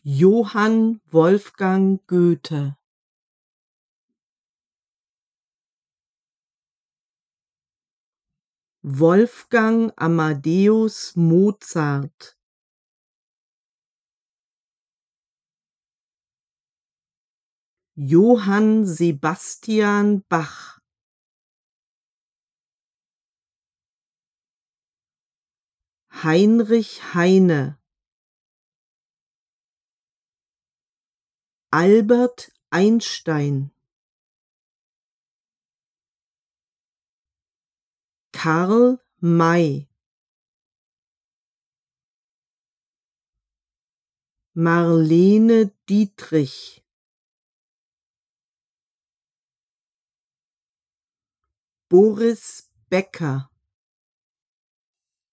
Johann Wolfgang Goethe. Wolfgang Amadeus Mozart. Johann Sebastian Bach. Heinrich Heine. Albert Einstein. Karl May. Marlene Dietrich. Boris Becker.